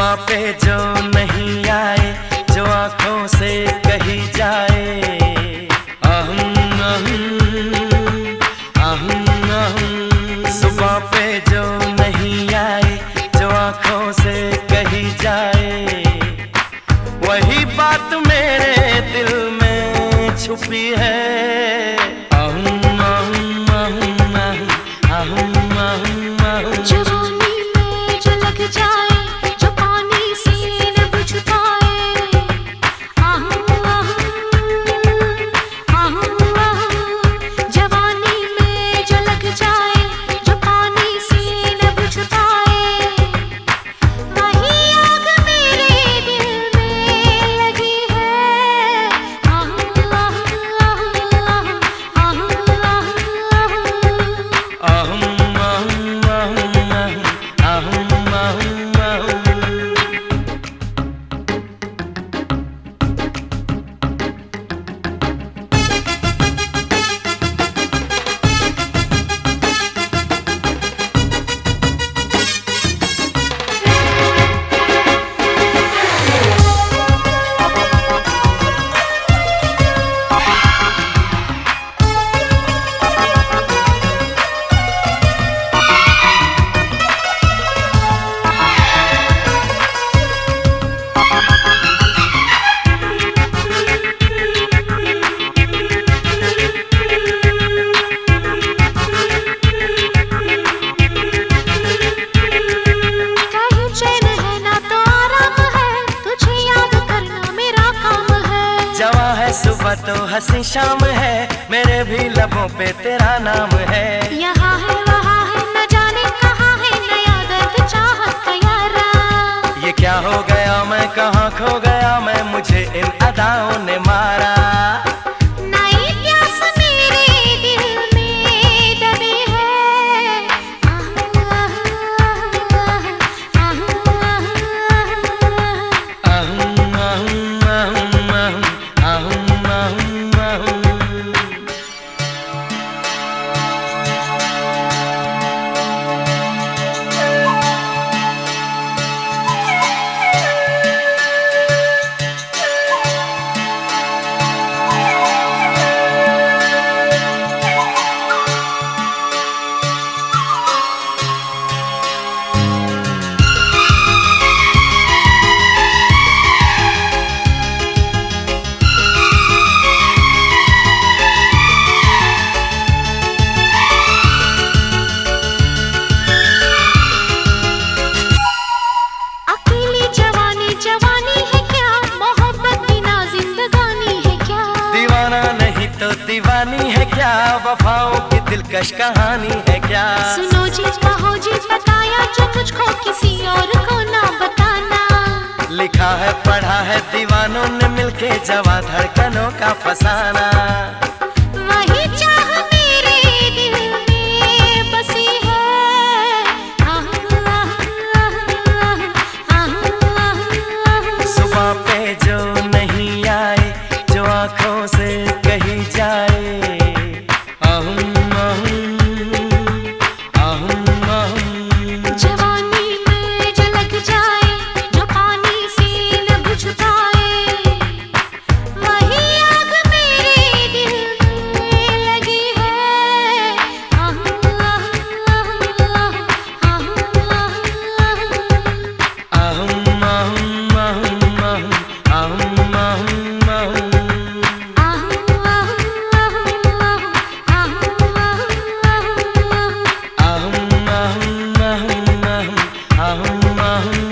जुबां पे जो नहीं आए, जो आंखों से कही जाए, जुबां पे जो नहीं आए, जो आंखों से कही जाए, वही बात मेरे दिल में छुपी है। जवानी में जो लग जाए, जो पानी से न बुझ पाए, जवानी में जो लग जाए, जो पानी से न बुझ पाए, वही आग मेरे दिल में लगी है। सुबह तो हंसी शाम है, मेरे भी लबों पे तेरा नाम है। यहाँ है वहाँ है, न जाने कहाँ है, नया दर्द चाहत का यारा। ये क्या हो गया, मैं कहाँ खो गया मैं, मुझे इन अदाओं ने मारा। नई प्यास मेरे दिल में दबी है। दीवानी है क्या, वफाओं की दिलकश कहानी है क्या। सुनो जी कहो जी, बताया जो मुझको किसी और को ना बताना। लिखा है पढ़ा है दीवानों ने मिलके, जवां धड़कनों का फसाना। वही चाह मेरे दिल में बसी है। सुबह पे जो नहीं आए, जो आंखों से कही जाए, जवानी में जो लग जाए, जो पानी से न बुझ पाए, वही आग मेरे दिल में लगी है। ahum, ahum.